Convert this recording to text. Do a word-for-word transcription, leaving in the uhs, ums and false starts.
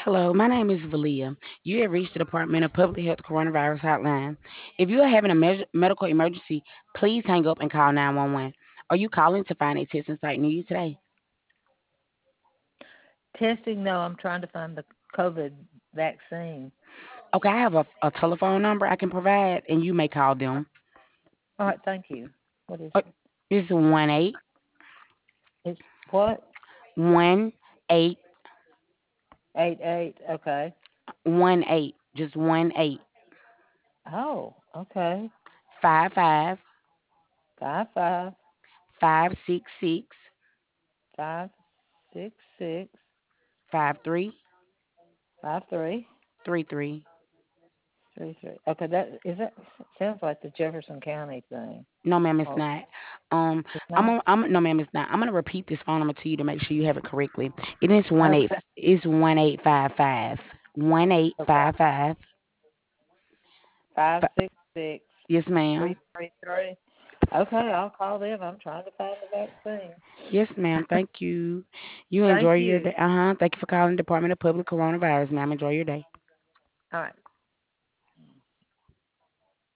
Hello, my name is Valia. You have reached the Department of Public Health Coronavirus Hotline. If you are having a me- medical emergency, please hang up and call nine one one. Are you calling to find a testing site near you today? Testing? No, I'm trying to find the COVID vaccine. Okay, I have a, a telephone number I can provide, and you may call them. All right, thank you. What is Uh, it? It's one eight It's what? one eight Eight eight. Okay. one eight, just one eight Oh, okay. five five Five five five six six five six six five three five three three three. three three. Okay, that is that sounds like the Jefferson County thing. No, ma'am, it's Or not. Um, it's I'm not? gonna, I'm no, ma'am, it's not. I'm gonna repeat this phone number to you to make sure you have it correctly. It is one eight. Okay. It's one eight five five one eight Okay. five five. Five six six Yes, three ma'am. three three. Okay, I'll call them. I'm trying to find the vaccine. Yes, ma'am. Thank you. You Thank enjoy your you. day. Uh huh. Thank you for calling Department of Public Coronavirus, ma'am. Enjoy your day. All right.